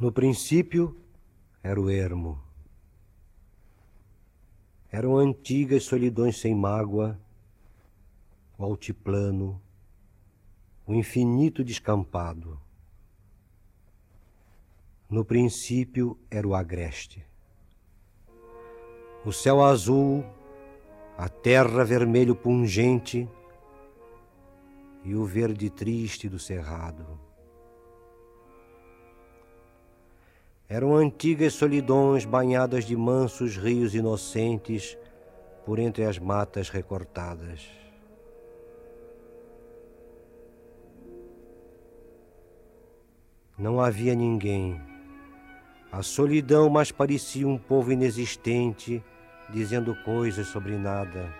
No princípio era o ermo. Eram antigas solidões sem mágoa, o altiplano, o infinito descampado. No princípio era o agreste. O céu azul, a terra vermelho pungente e o verde triste do cerrado. Eram antigas solidões banhadas de mansos rios inocentes por entre as matas recortadas. Não havia ninguém. A solidão mais parecia um povo inexistente, dizendo coisas sobre nada.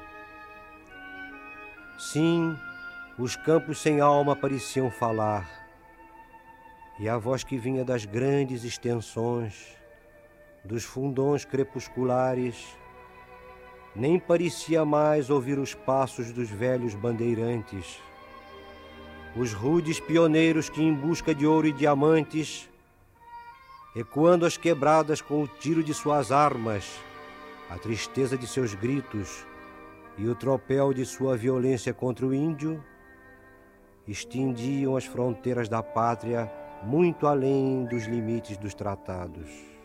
Sim, os campos sem alma pareciam falar, e a voz que vinha das grandes extensões, dos fundões crepusculares, nem parecia mais ouvir os passos dos velhos bandeirantes, os rudes pioneiros que, em busca de ouro e diamantes, ecoando as quebradas com o tiro de suas armas, a tristeza de seus gritos e o tropel de sua violência contra o índio, estendiam as fronteiras da pátria muito além dos limites dos tratados.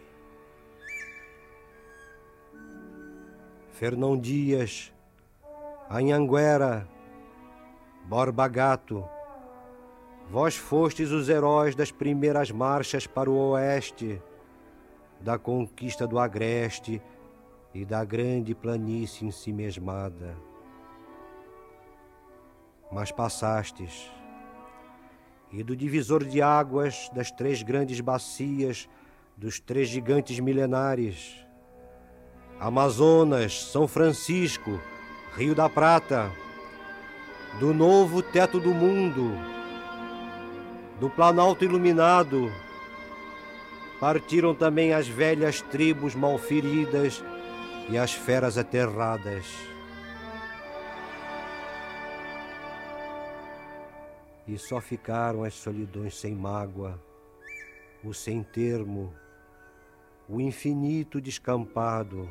Fernão Dias, Anhanguera, Borba Gato, vós fostes os heróis das primeiras marchas para o oeste, da conquista do agreste e da grande planície ensimesmada. Mas passastes, e do divisor de águas das três grandes bacias dos três gigantes milenares, Amazonas, São Francisco, Rio da Prata, do novo teto do mundo, do Planalto iluminado, partiram também as velhas tribos malferidas e as feras aterradas. E só ficaram as solidões sem mágoa, o sem termo, o infinito descampado,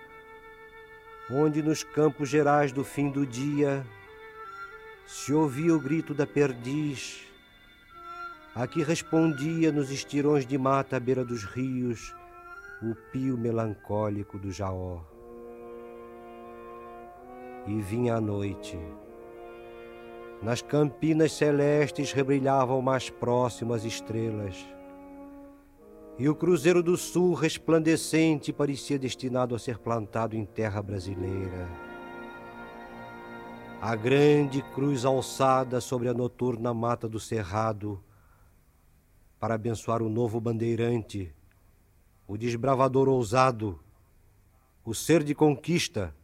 onde nos campos gerais do fim do dia se ouvia o grito da perdiz, a que respondia nos estirões de mata à beira dos rios o pio melancólico do jaó. E vinha a noite. Nas campinas celestes rebrilhavam mais próximas estrelas, e o Cruzeiro do Sul resplandecente parecia destinado a ser plantado em terra brasileira. A grande cruz alçada sobre a noturna mata do cerrado, para abençoar o novo bandeirante, o desbravador ousado, o ser de conquista,